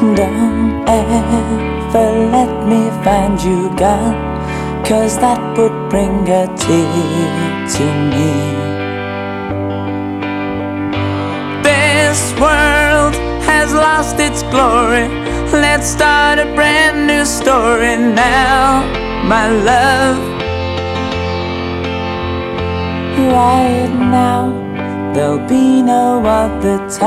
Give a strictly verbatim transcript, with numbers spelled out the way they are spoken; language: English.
Don't ever let me find you gone, 'cause that would bring a tear to me. This world has lost its glory. Let's start a brand new story now, my love. Right now, there'll be no other time.